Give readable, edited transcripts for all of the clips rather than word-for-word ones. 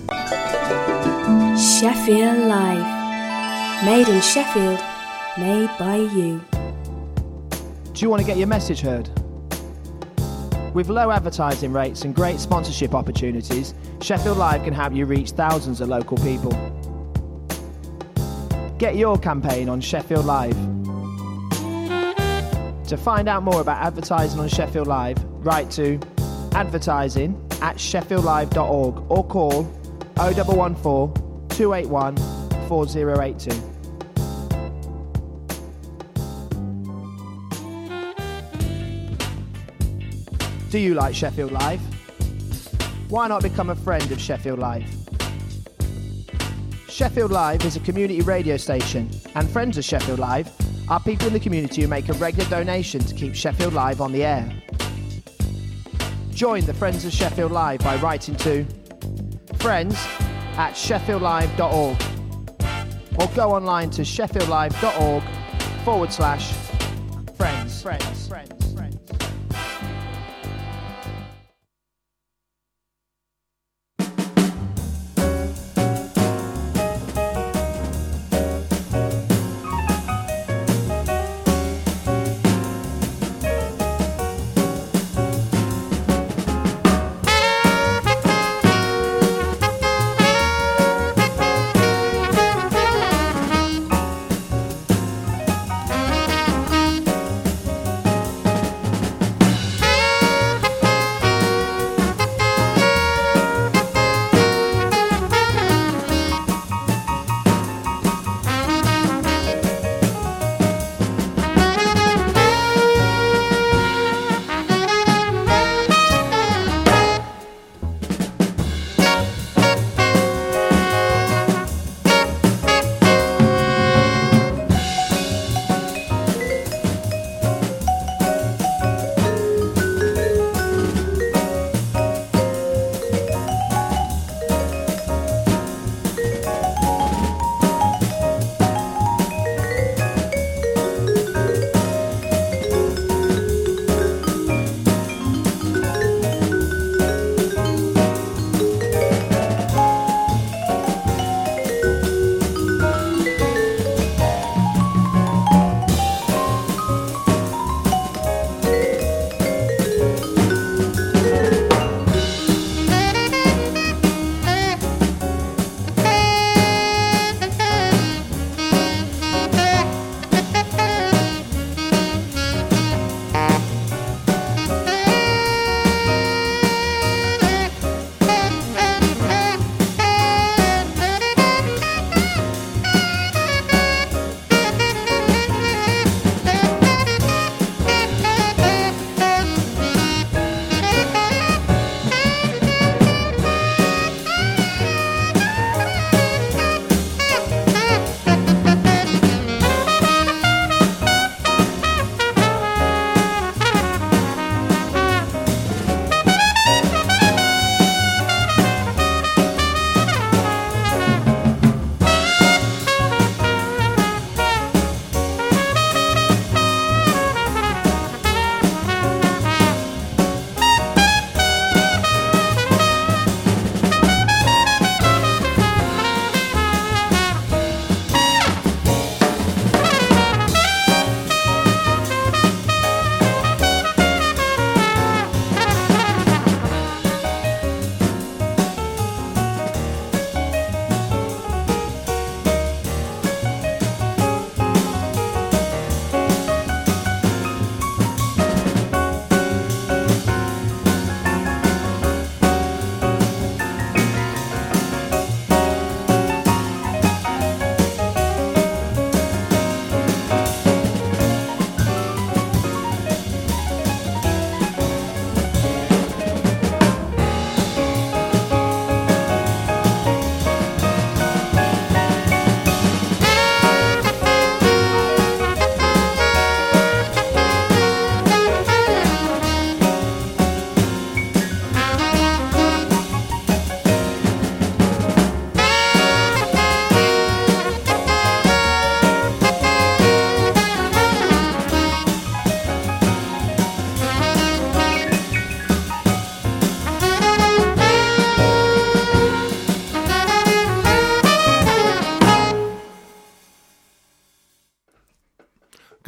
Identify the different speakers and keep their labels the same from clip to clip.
Speaker 1: Sheffield Live. Made in Sheffield, made by you.
Speaker 2: Do you want to get your message heard? With low advertising rates and great sponsorship opportunities, Sheffield Live can help you reach thousands of local people. Get your campaign on Sheffield Live. To find out more about advertising on Sheffield Live, write to advertising@sheffieldlive.org or call 0114 281 4082. Do you like Sheffield Live? Why not become a friend of Sheffield Live? Sheffield Live is a community radio station, and friends of Sheffield Live are people in the community who make a regular donation to keep Sheffield Live on the air. Join the Friends of Sheffield Live by writing to friends@sheffieldlive.org or go online to sheffieldlive.org/friends.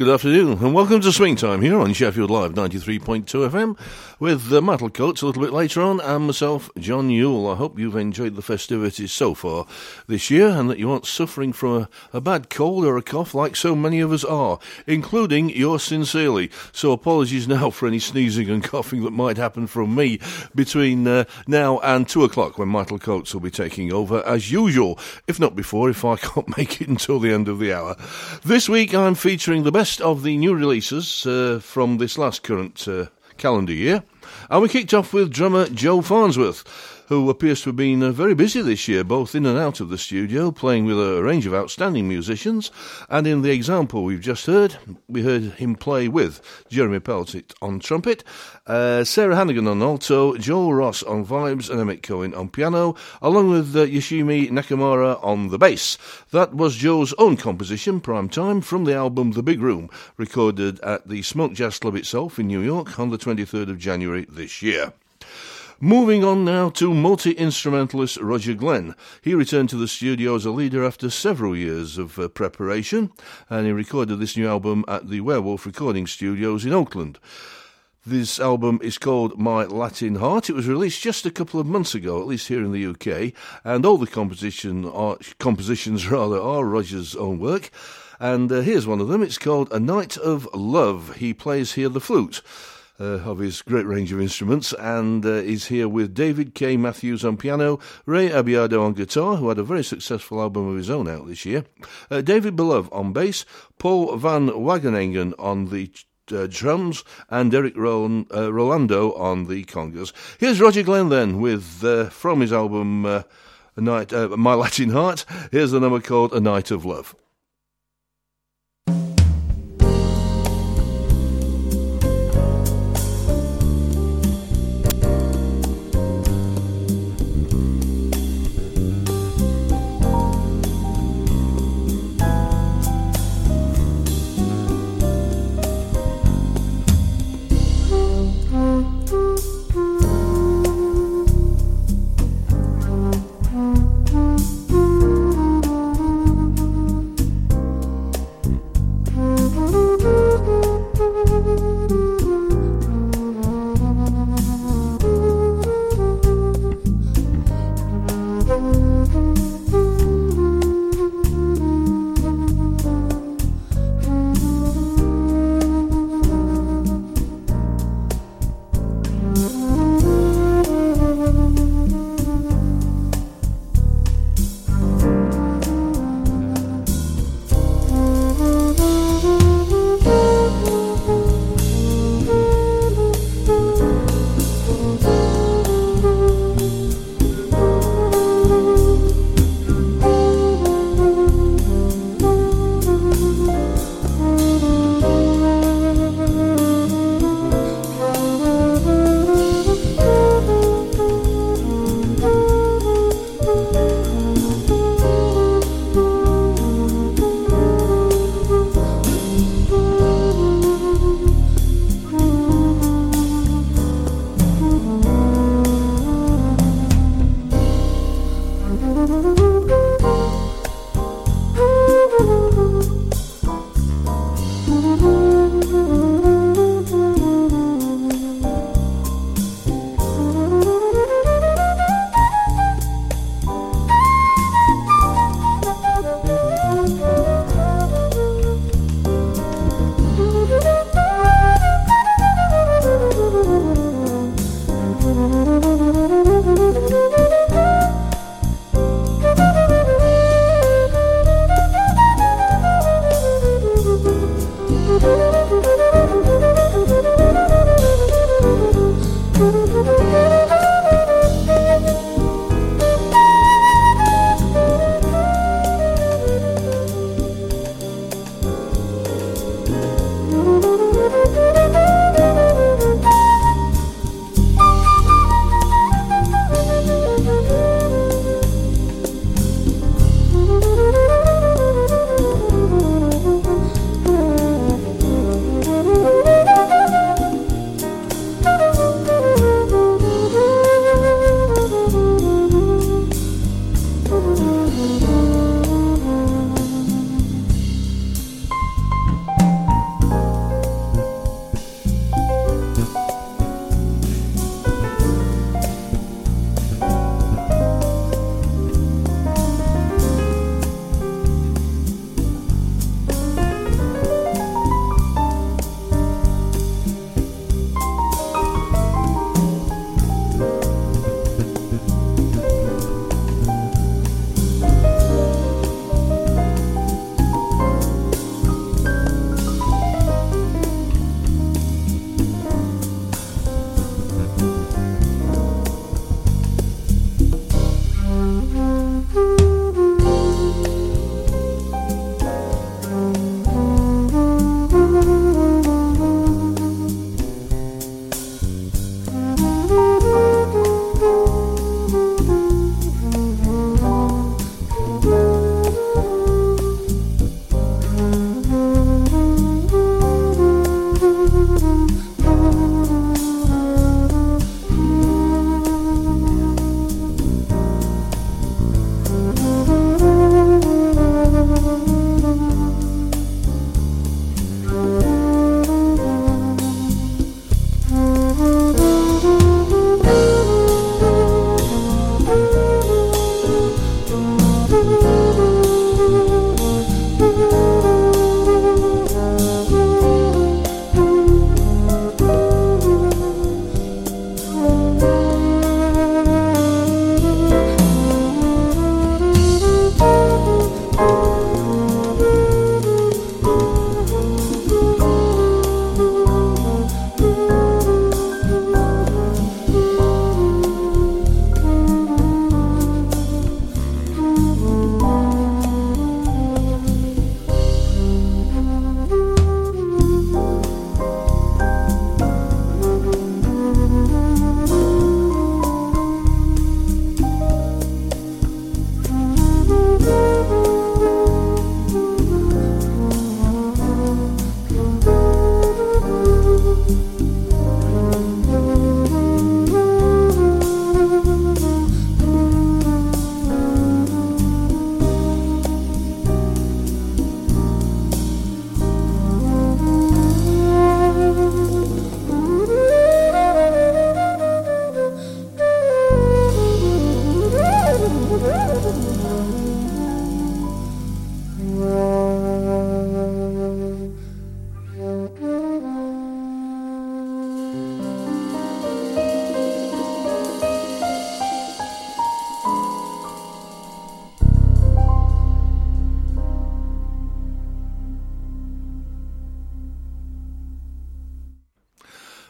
Speaker 3: Good afternoon and welcome to Swing Time here on Sheffield Live 93.2 FM with Matt Coates a little bit later on and myself, John Newell. I hope you've enjoyed the festivities so far this year and that you aren't suffering from a bad cold or a cough like so many of us are, including yours sincerely. So apologies now for any sneezing and coughing that might happen from me between now and 2 o'clock when Matt Coates will be taking over as usual, if not before, if I can't make it until the end of the hour. This week I'm featuring the best of the new releases from this last current calendar year. And we kicked off with drummer Joe Farnsworth, who appears to have been very busy this year, both in and out of the studio, playing with a range of outstanding musicians. And in the example we've just heard, we heard him play with Jeremy Peltit on trumpet, Sarah Hannigan on alto, Joel Ross on vibes, and Emmett Cohen on piano, along with Yoshimi Nakamura on the bass. That was Joe's own composition, Prime Time, from the album The Big Room, recorded at the Smoke Jazz Club itself in New York on the 23rd of January this year. Moving on now to multi-instrumentalist Roger Glenn. He returned to the studio as a leader after several years of preparation, and he recorded this new album at the Werewolf Recording Studios in Oakland. This album is called My Latin Heart. It was released just a couple of months ago, at least here in the UK, and all the compositions are Roger's own work. And here's one of them. It's called A Night of Love. He plays here the flute of his great range of instruments, and is here with David K. Matthews on piano, Ray Abiado on guitar, who had a very successful album of his own out this year, David Belove on bass, Paul Van Wagenengen on the drums, and Derek Rolando on the congas. Here's Roger Glenn then with from his album My Latin Heart. Here's the number called A Night of Love.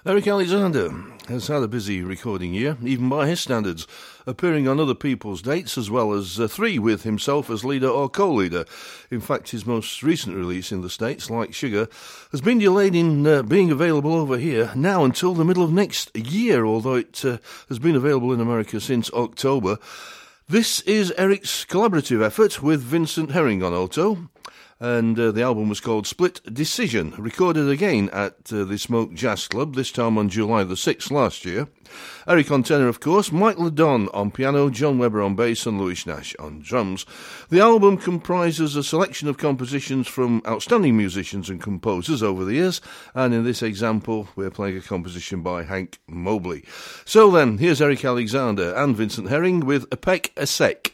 Speaker 3: Eric Alexander has had a busy recording year, even by his standards, appearing on other people's dates as well as 3 with himself as leader or co-leader. In fact, his most recent release in the States, Like Sugar, has been delayed in being available over here now until the middle of next year, although it has been available in America since October. This is Eric's collaborative effort with Vincent Herring on alto, and the album was called Split Decision, recorded again at the Smoke Jazz Club, this time on July the 6th last year. Eric on tenor, of course, Mike Ledon on piano, John Webber on bass and Louis Nash on drums. The album comprises a selection of compositions from outstanding musicians and composers over the years, and in this example we're playing a composition by Hank Mobley. So then, here's Eric Alexander and Vincent Herring with A Peck a Sec.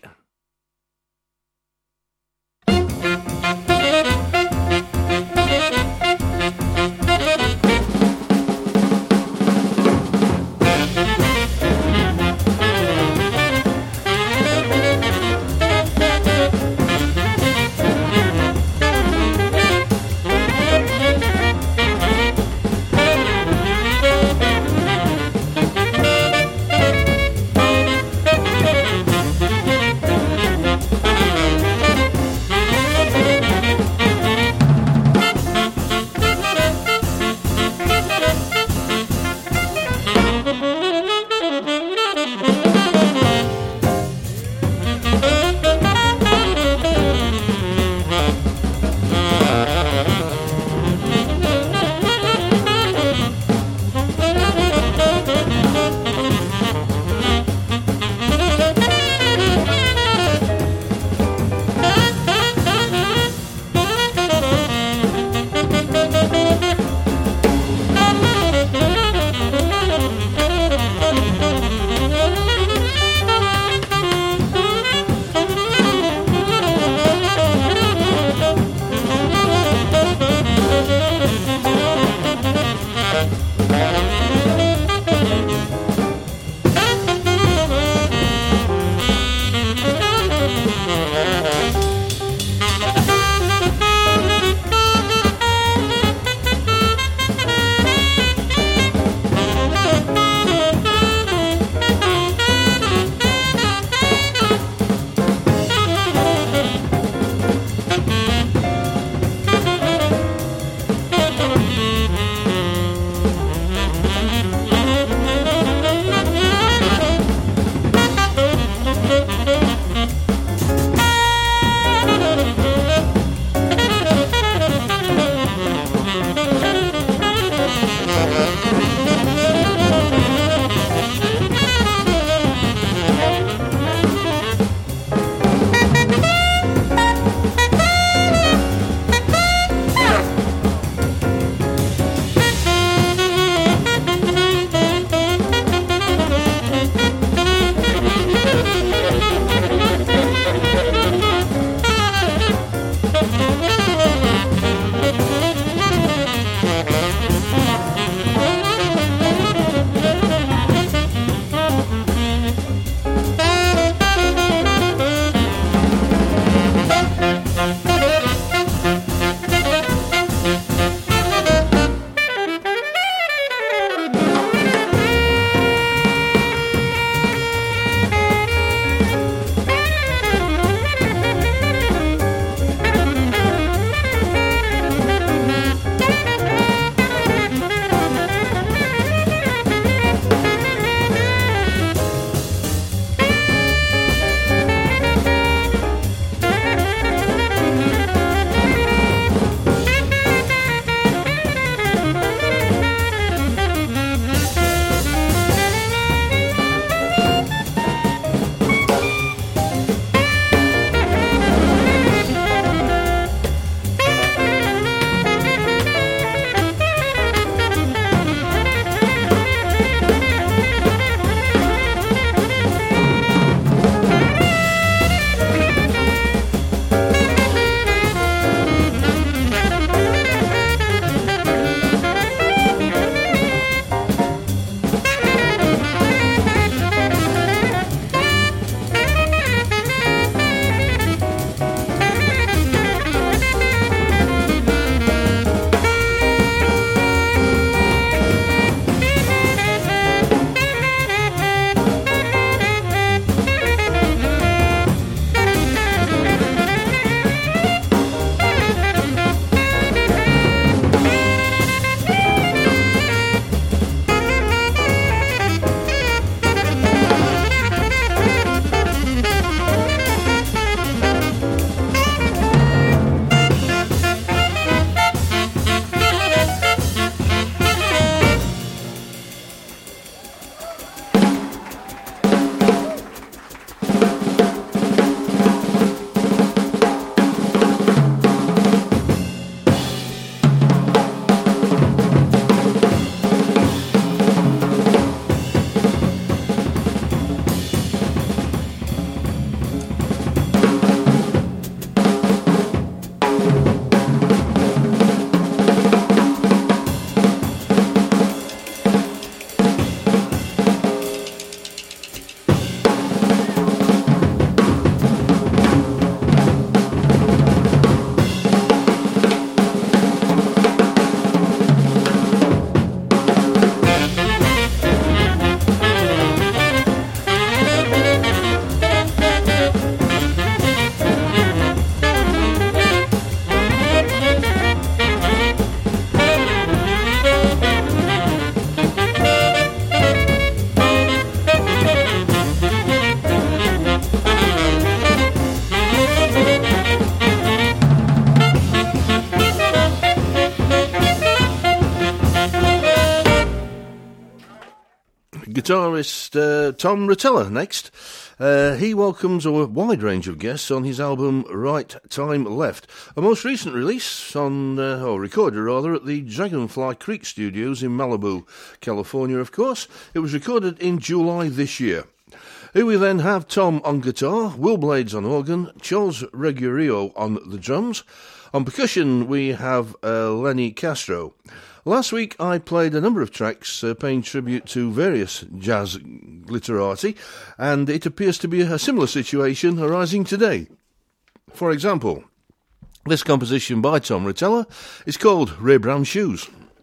Speaker 3: Guitarist Tom Rotella next. He welcomes a wide range of guests on his album Right Time Left, a most recent release or recorded rather, at the Dragonfly Creek Studios in Malibu, California, of course. It was recorded in July this year. Here we then have Tom on guitar, Will Blades on organ, Charles Reguerillo on the drums. On percussion we have Lenny Castro. Last week I played a number of tracks paying tribute to various jazz glitterati, and it appears to be a similar situation arising today. For example, this composition by Tom Rotella is called Ray Brown Shoes.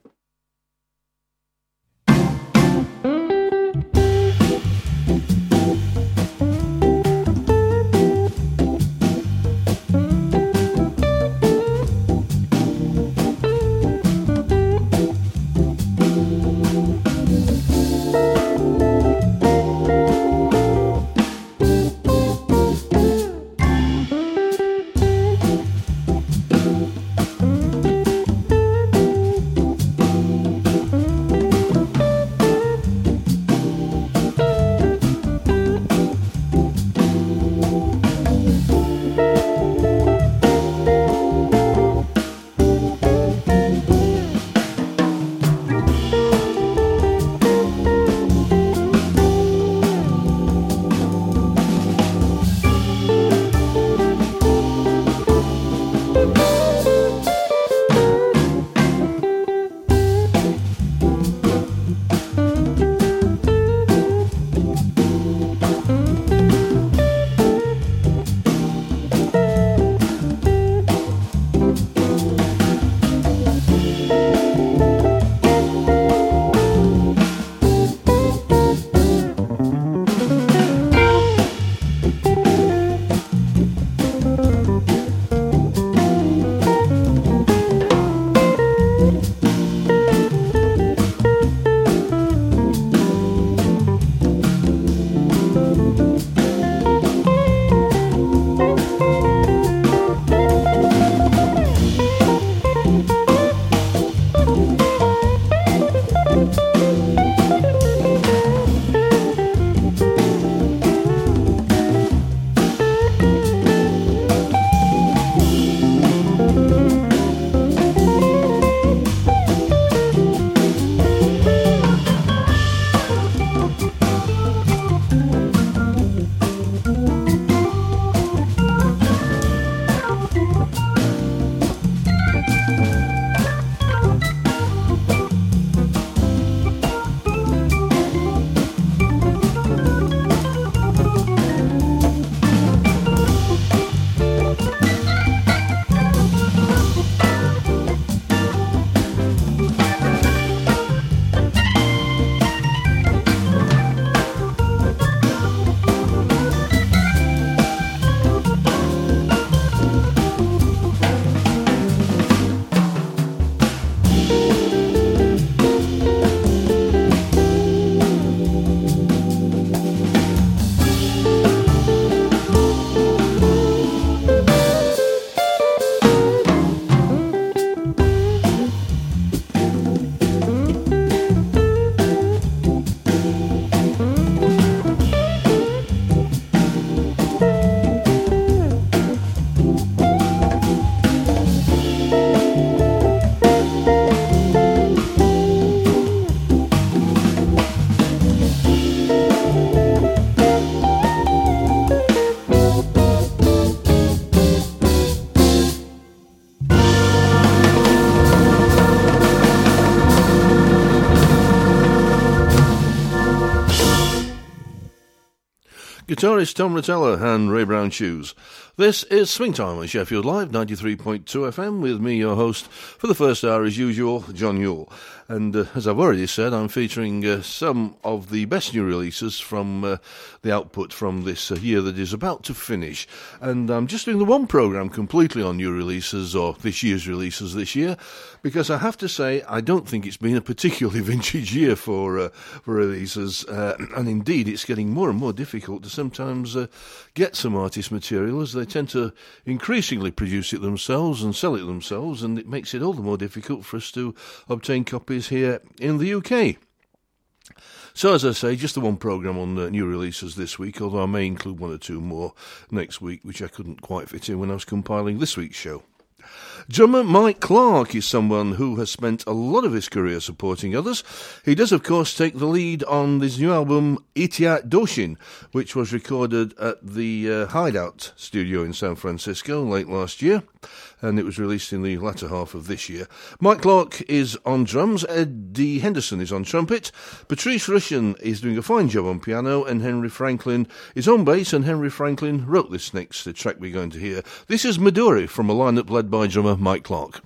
Speaker 3: Guitarist Tom Rotella and Ray Brown Shoes. This is Swing Time on Sheffield Live, 93.2 FM, with me, your host, for the first hour, as usual, John Yule. And as I've already said, I'm featuring some of the best new releases from the output from this year that is about to finish. And I'm just doing the one programme completely on new releases, or this year's releases this year, because I have to say, I don't think it's been a particularly vintage year for releases. And indeed, it's getting more and more difficult to sometimes get some artist material, as they tend to increasingly produce it themselves and sell it themselves, and it makes it all the more difficult for us to obtain copies here in the UK. So, as I say, just the one programme on new releases this week, although I may include one or two more next week, which I couldn't quite fit in when I was compiling this week's show. Drummer Mike Clark is someone who has spent a lot of his career supporting others. He does, of course, take the lead on this new album, Itiat Doshin, which was recorded at the Hideout studio in San Francisco late last year, and it was released in the latter half of this year. Mike Clark is on drums, Eddie Henderson is on trumpet, Patrice Rushen is doing a fine job on piano, and Henry Franklin is on bass, and Henry Franklin wrote this next track we're going to hear. This is Midori from a lineup led by drummer Mike Clark.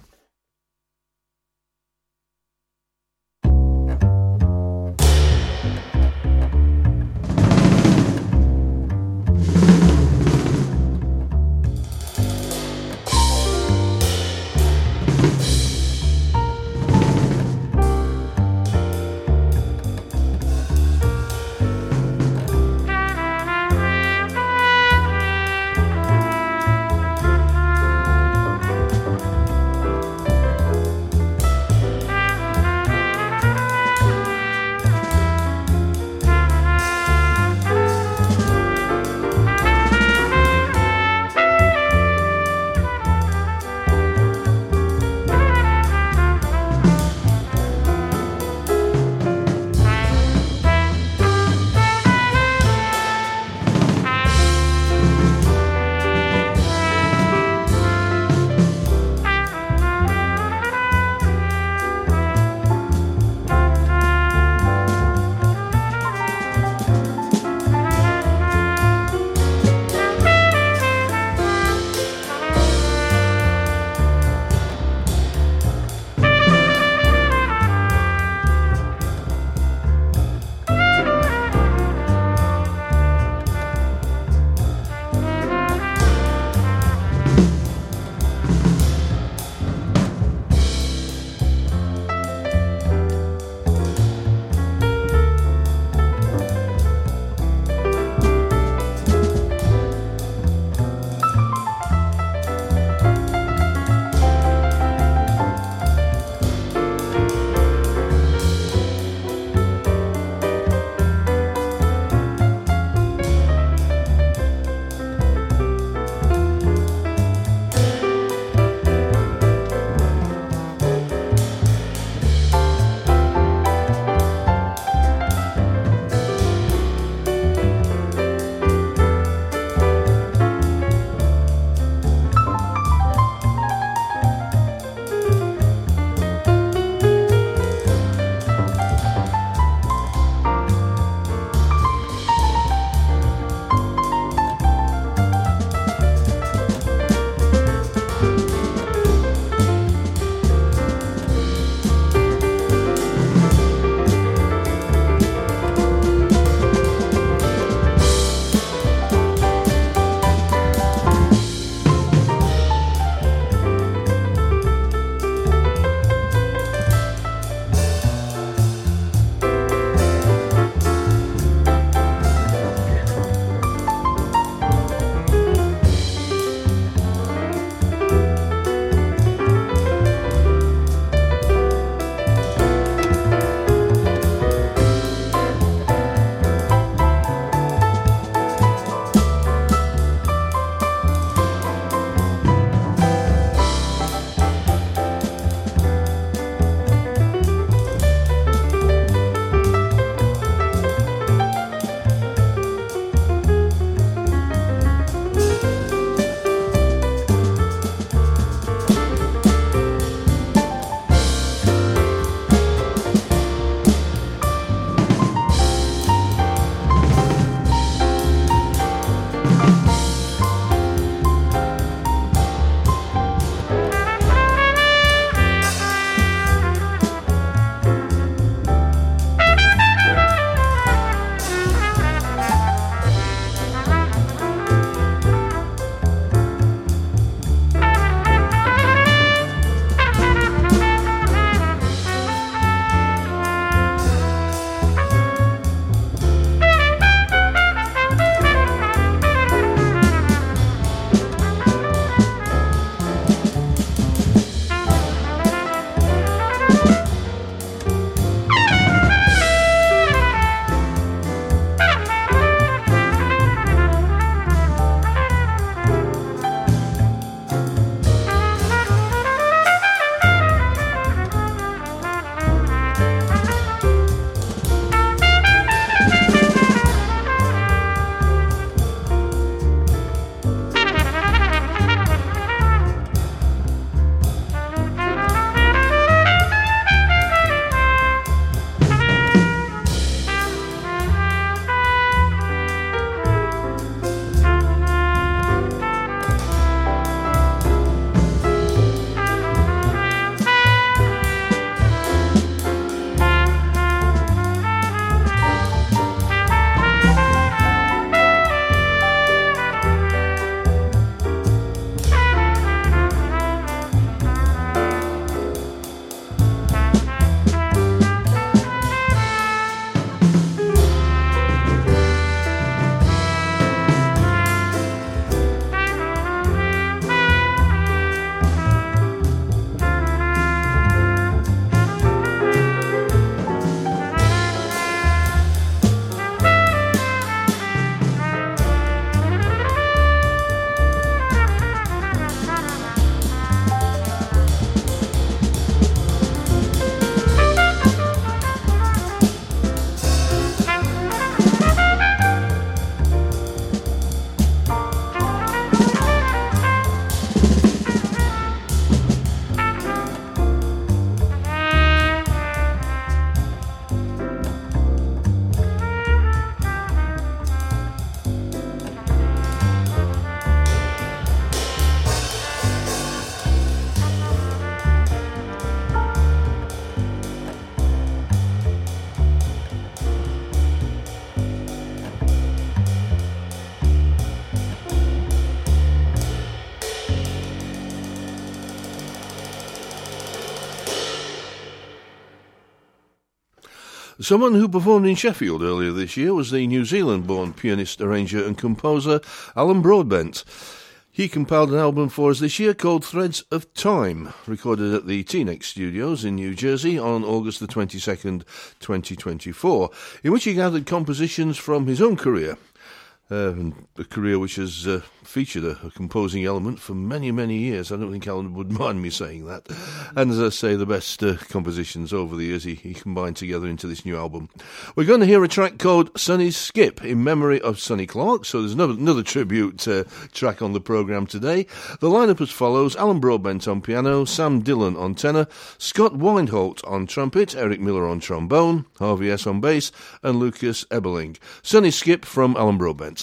Speaker 3: Someone who performed in Sheffield earlier this year was the New Zealand-born pianist, arranger and composer Alan Broadbent. He compiled an album for us this year called Threads of Time, recorded at the T-Nex Studios in New Jersey on August the 22nd, 2024, in which he gathered compositions from his own career. A career which has featured a composing element for many, many years. I don't think Alan would mind me saying that. And as I say, the best compositions over the years he combined together into this new album. We're going to hear a track called Sonny's Skip in memory of Sonny Clark, so there's another tribute track on the programme today. The lineup as follows: Alan Broadbent on piano, Sam Dillon on tenor, Scott Weinholt on trumpet, Eric Miller on trombone, Harvey S on bass, and Lucas Eberling. Sonny's Skip from Alan Broadbent.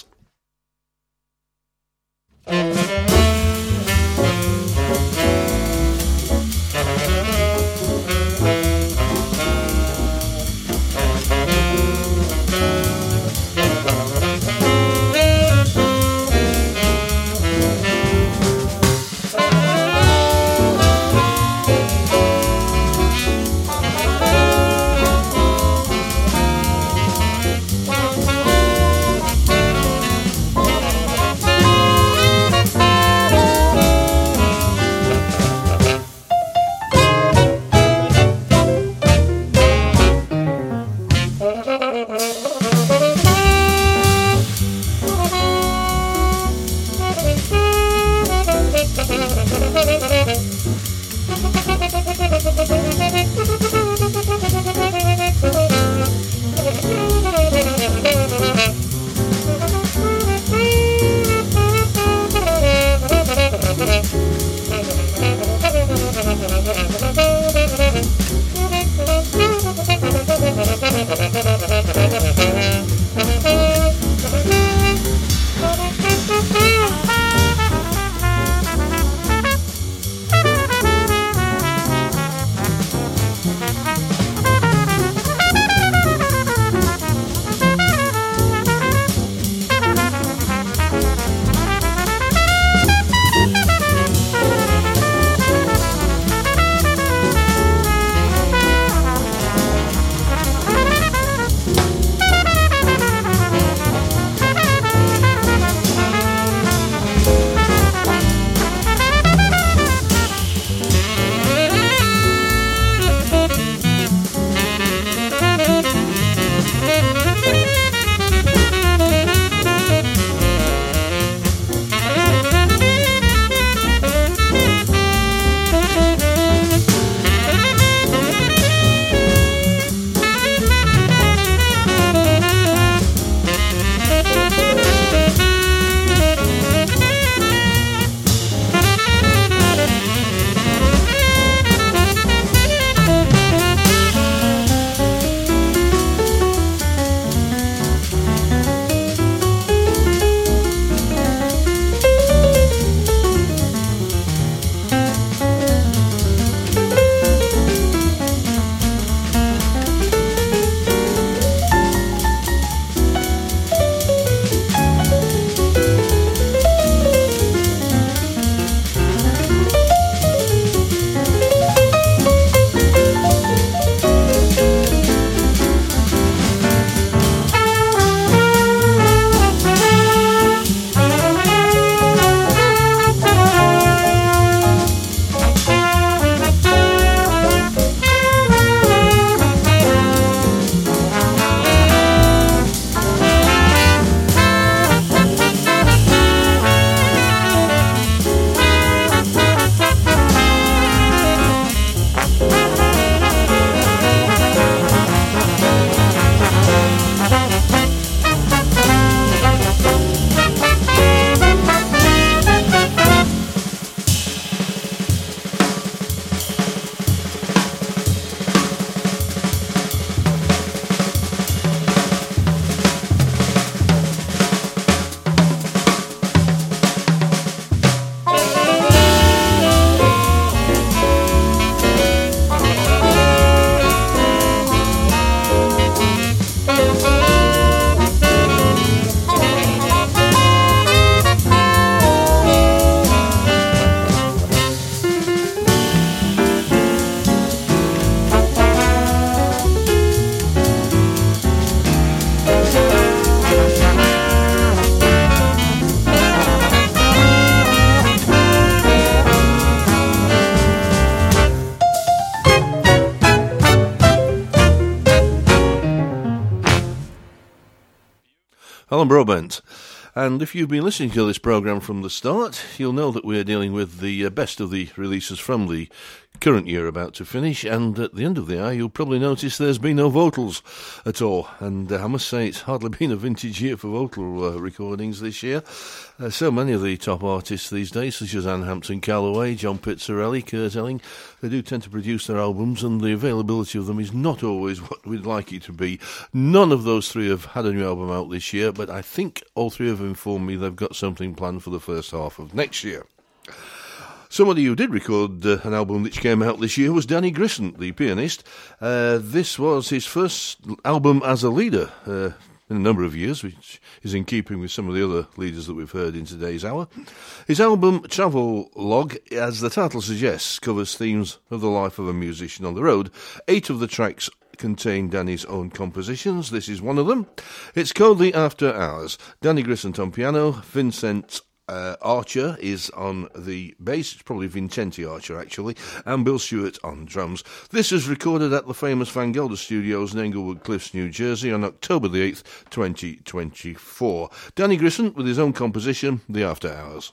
Speaker 3: Alan Broadbent. And if you've been listening to this programme from the start, you'll know that we're dealing with the best of the releases from the current year about to finish, and at the end of the hour you'll probably notice there's been no vocals at all, and I must say it's hardly been a vintage year for vocal recordings this year. So many of the top artists these days, such as Anne Hampton-Callaway, John Pizzarelli, Kurt Elling, they do tend to produce their albums, and the availability of them is not always what we'd like it to be. None of those three have had a new album out this year, but I think all three have informed me they've got something planned for the first half of next year. Somebody who did record an album which came out this year was Danny Grissom, the pianist. This was his first album as a leader in a number of years, which is in keeping with some of the other leaders that we've heard in today's hour. His album, Travel Log, as the title suggests, covers themes of the life of a musician on the road. 8 of the tracks contain Danny's own compositions. This is one of them. It's called The After Hours. Danny Grissom on piano, Vincent Archer is on the bass, it's probably Vincenti Archer actually, and Bill Stewart on drums. This is recorded at the famous Van Gelder Studios in Englewood Cliffs, New Jersey on October the 8th, 2024. Danny Grissom with his own composition, The After Hours.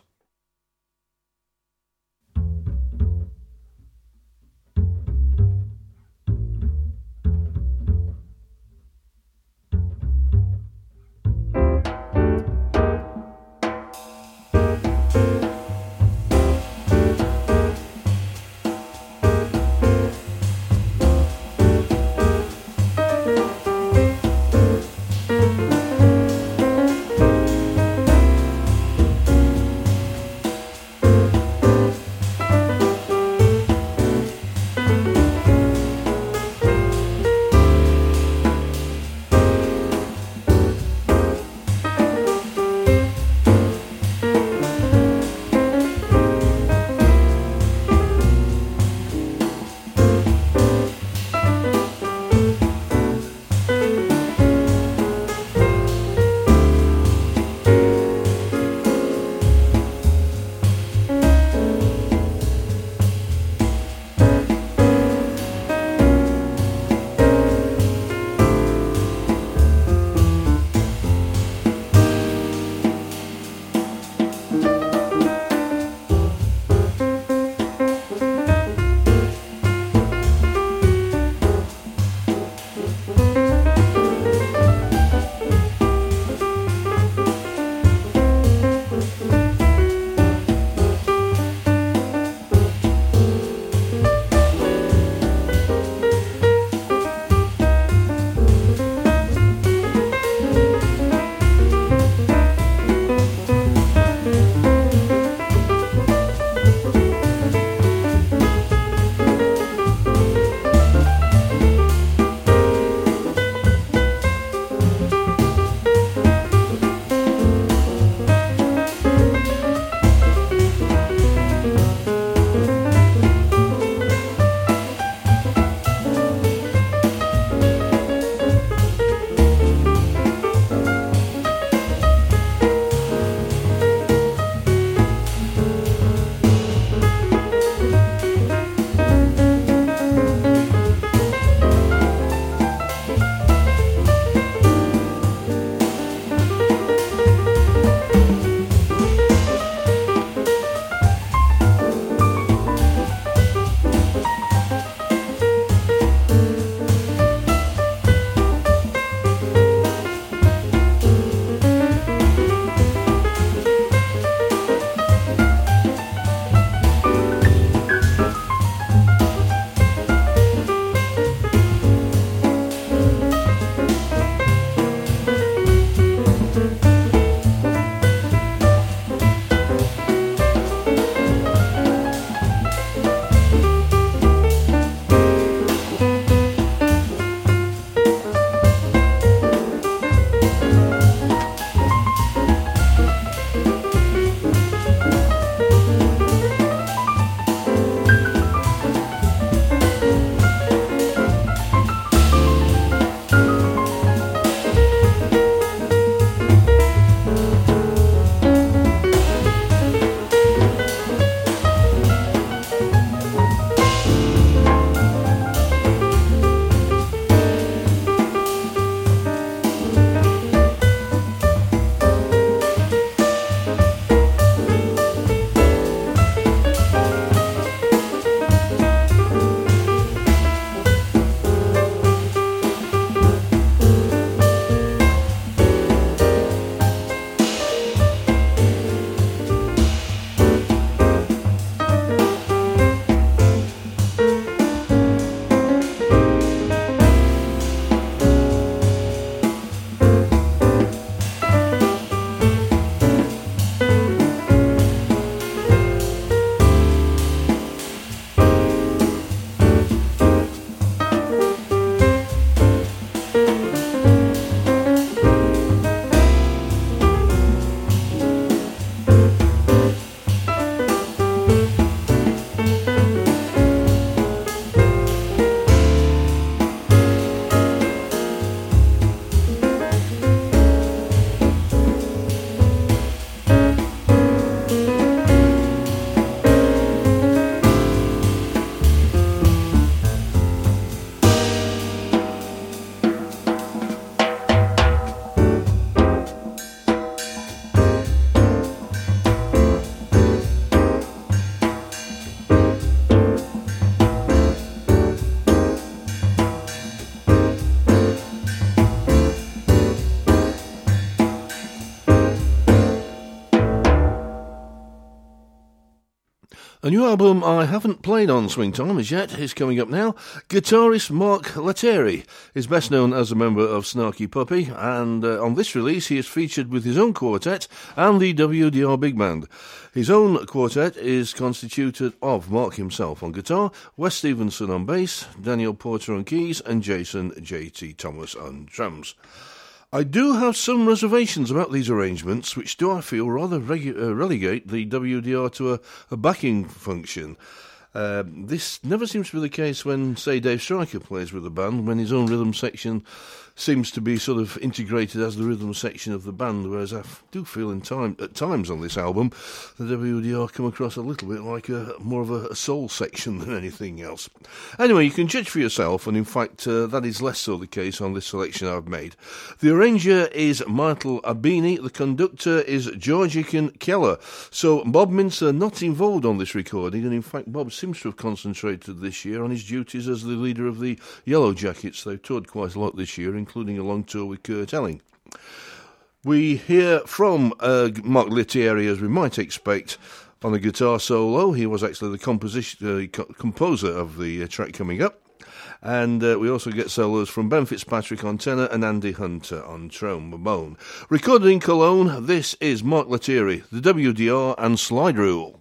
Speaker 3: A new album I haven't played on Swing Time as yet is coming up now. Guitarist Mark Lettieri is best known as a member of Snarky Puppy, and on this release he is featured with his own quartet and the WDR Big Band. His own quartet is constituted of Mark himself on guitar, Wes Stevenson on bass, Daniel Porter on keys, and Jason J.T. Thomas on drums. I do have some reservations about these arrangements, which do I feel rather relegate the WDR to a backing function. This never seems to be the case when, say, Dave Stryker plays with the band, when his own rhythm section seems to be sort of integrated as the rhythm section of the band, whereas I do feel at times on this album the WDR come across a little bit like more of a soul section than anything else. Anyway, you can judge for yourself, and in fact that is less so the case on this selection I've made. The arranger is Myrtle Abini, the conductor is Georgican Keller. So Bob Mincer not involved on this recording, and in fact Bob seems to have concentrated this year on his duties as the leader of the Yellow Jackets. They've toured quite a lot this year, including a long tour with Kurt Elling. We hear from Mark Lettieri, as we might expect, on the guitar solo. He was actually the composer of the track coming up. And we also get solos from Ben Fitzpatrick on tenor and Andy Hunter on trombone. Recorded in Cologne, this is Mark Lettieri, the WDR and Slide Rule.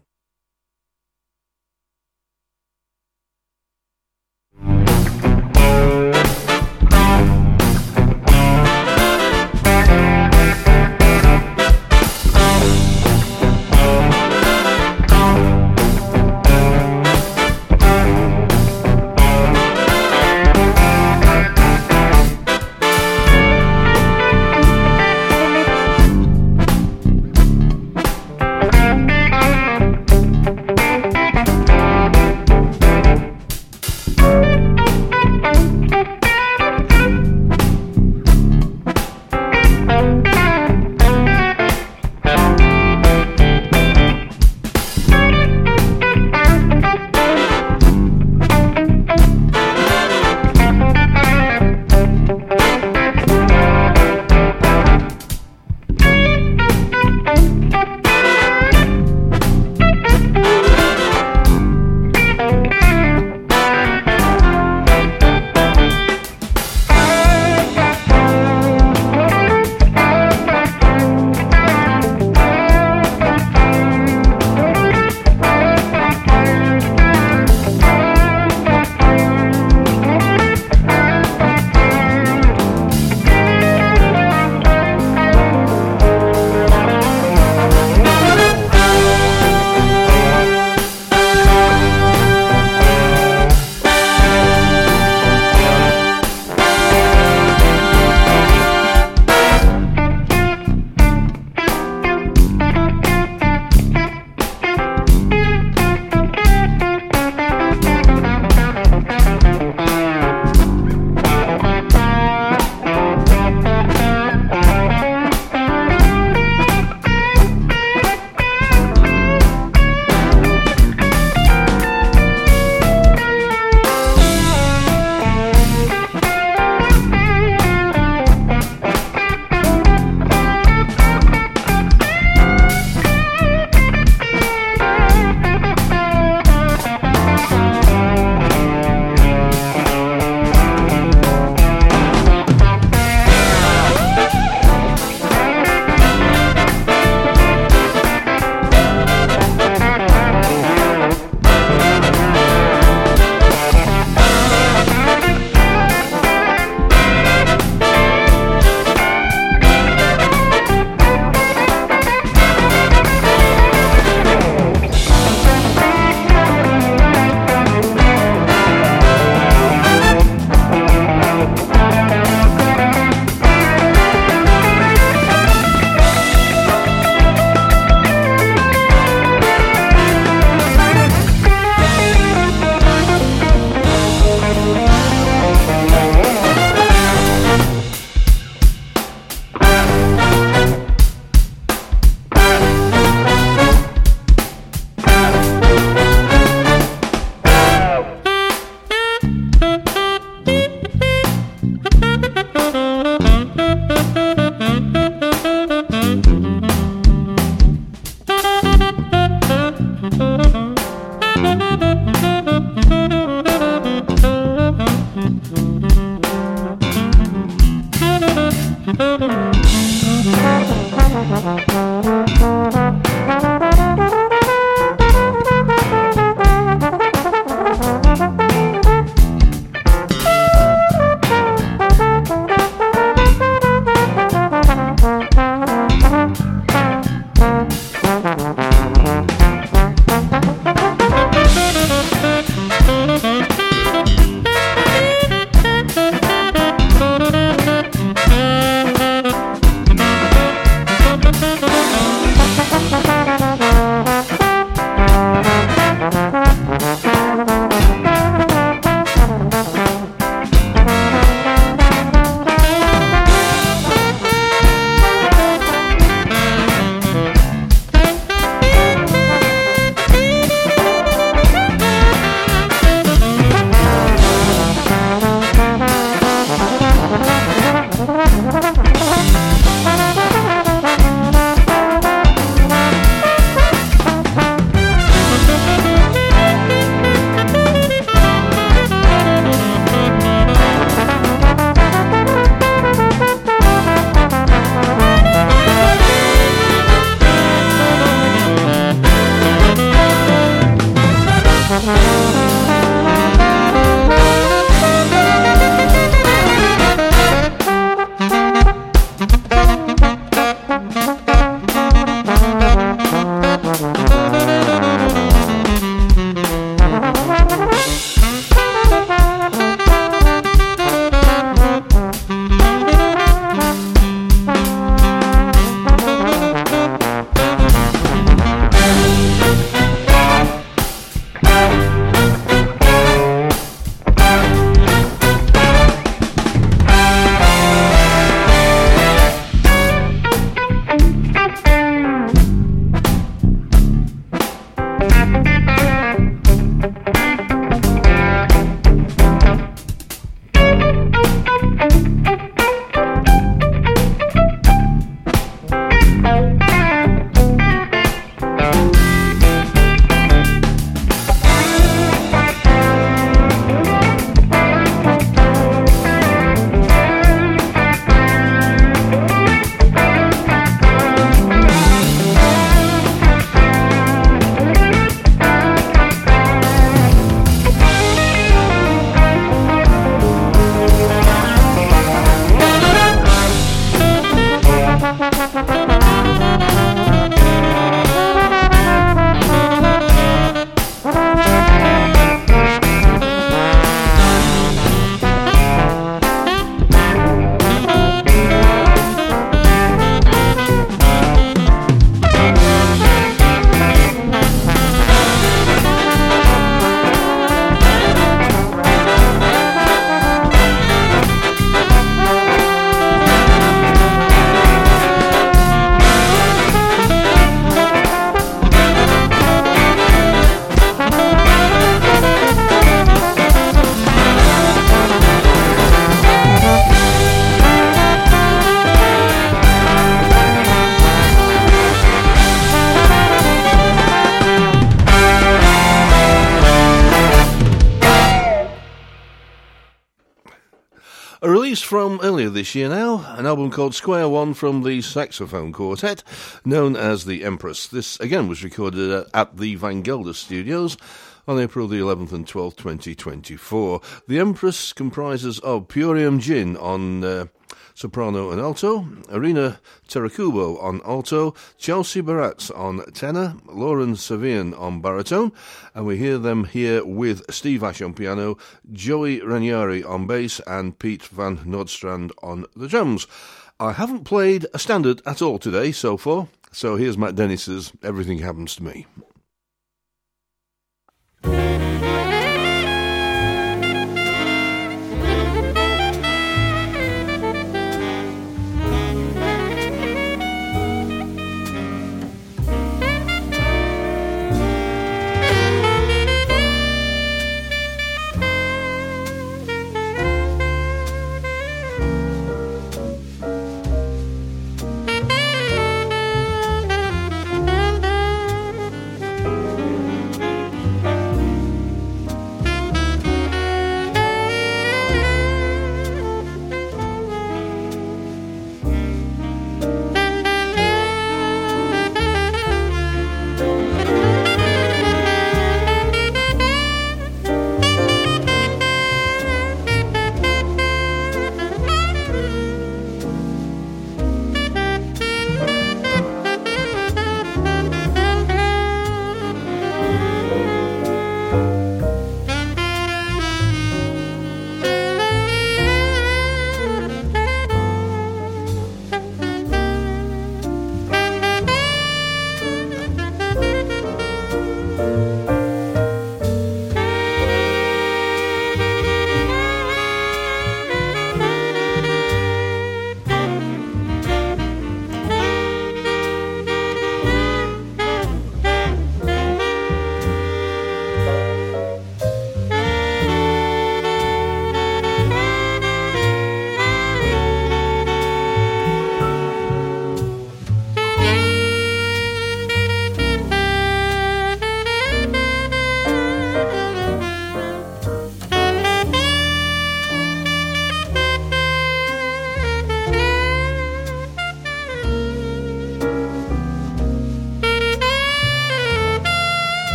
Speaker 3: A release from earlier this year now, an album called Square One from the saxophone quartet, known as The Empress. This, again, was recorded at the Van Gelder Studios on April the 11th and 12th, 2024. The Empress comprises of Purium Jin on soprano and alto, Irina Terakubo on alto, Chelsea Baratz on tenor, Lauren Savian on baritone, and we hear them here with Steve Ash on piano, Joey Ranieri on bass, and Pete Van Nordstrand on the drums. I haven't played a standard at all today so far, so here's Matt Dennis's Everything Happens to Me.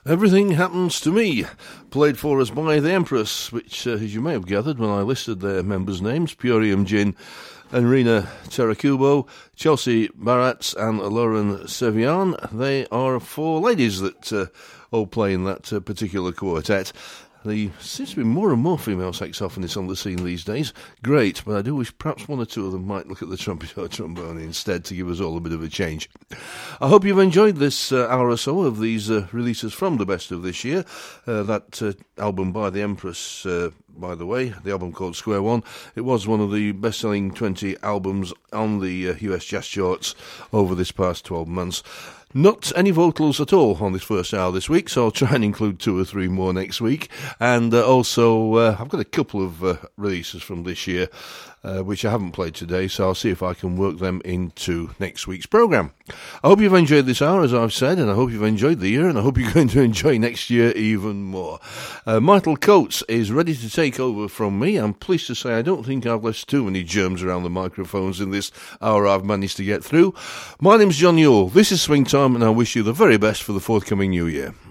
Speaker 3: Everything Happens to Me, played for us by The Empress, which, as you may have gathered when I listed their members' names, Purium Jin, Enrina Terracubo, Chelsea Baratz and Lauren Sevian. They are four ladies that all play in that particular quartet. There seems to be more and more female saxophonists on the scene these days. Great, but I do wish perhaps one or two of them might look at the trumpet or trombone instead to give us all a bit of a change. I hope you've enjoyed this hour or so of these releases from the best of this year. That album by The Empress, by the way, the album called Square One, it was one of the best-selling 20 albums on the US jazz charts over this past 12 months. Not any vocals at all on this first hour this week, so I'll try and include 2 or 3 more next week. And also, I've got a couple of releases from this year, which I haven't played today, so I'll see if I can work them into next week's programme. I hope you've enjoyed this hour, as I've said, and I hope you've enjoyed the year, and I hope you're going to enjoy next year even more. Michael Coates is ready to take over from me. I'm pleased to say I don't think I've left too many germs around the microphones in this hour I've managed to get through. My name's John Newell. This is Swing Time, and I wish you the very best for the forthcoming new year.